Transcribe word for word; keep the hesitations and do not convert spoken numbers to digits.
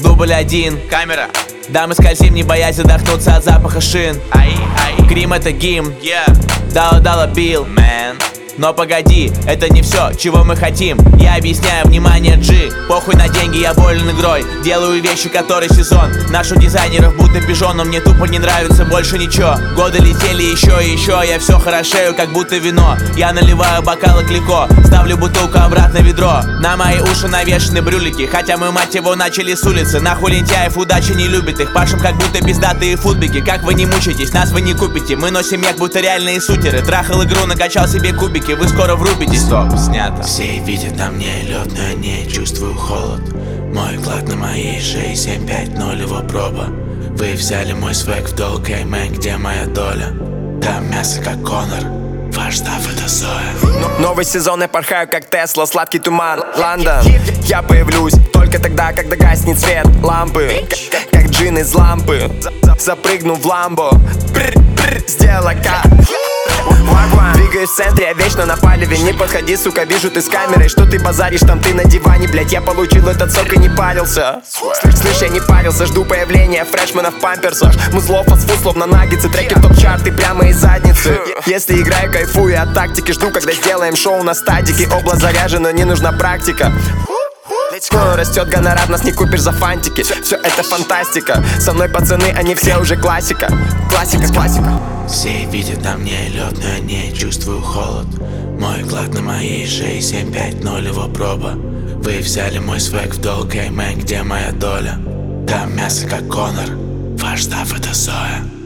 Дубль один, камера. Да, мы скользим, не боясь задохнуться от запаха шин. Ай, ай. Грим — это гимн, yeah. Дала дала бил, man. Но погоди, это не все, чего мы хотим. Я объясняю, внимание, G. Похуй на деньги, я болен игрой. Делаю вещи, которые сезон. Наш у дизайнеров будто пижон, но мне тупо не нравится больше ничего. Годы летели еще и еще, я все хорошею, как будто вино. Я наливаю бокалы клико, ставлю бутылку обратно в ведро. На мои уши навешаны брюлики, хотя мы, мать его, начали с улицы. Нахуй лентяев удача не любит их. Пашем как будто пиздатые футбики. Как вы не мучаетесь, нас вы не купите. Мы носим як будто реальные сутеры. Трахал игру, накачал себе кубики. Вы скоро врубитесь. Стоп, снято. Все видят на мне лед, но я не чувствую холод. Мой клад на моей шее, семь пять ноль его проба. Вы взяли мой свек в долг, эй, мэн, где моя доля? Там мясо как Конор, ваш став это соя. Новый сезон, я порхаю как Тесла, сладкий туман, Лондон. Я появлюсь только тогда, когда гаснет свет лампы. К- Как джин из лампы. Запрыгну в ламбо, сделала как двигаюсь в центре, я вечно на палеве. Не подходи, сука, вижу ты с камерой. Что ты базаришь, там ты на диване, блять. Я получил этот сок и не парился. Слышь, я не парился, жду появления фрешмена в памперсах. Музло, фастфуд, словно наггетсы. Треки в топ-чарты прямо из задницы. Если играю, кайфую от тактики. Жду, когда сделаем шоу на стадике. Область заряжена, не нужна практика. Растет гонорар, нас не купишь за фантики. Все это фантастика. Со мной пацаны, они все уже классика. Классика, классика. Все видят на мне лед, но я не чувствую холод. Мой клад на моей шее, семь пять ноль его проба. Вы взяли мой свек в долг, эй, мэн, где моя доля? Там мясо как Конор, ваш став это соя.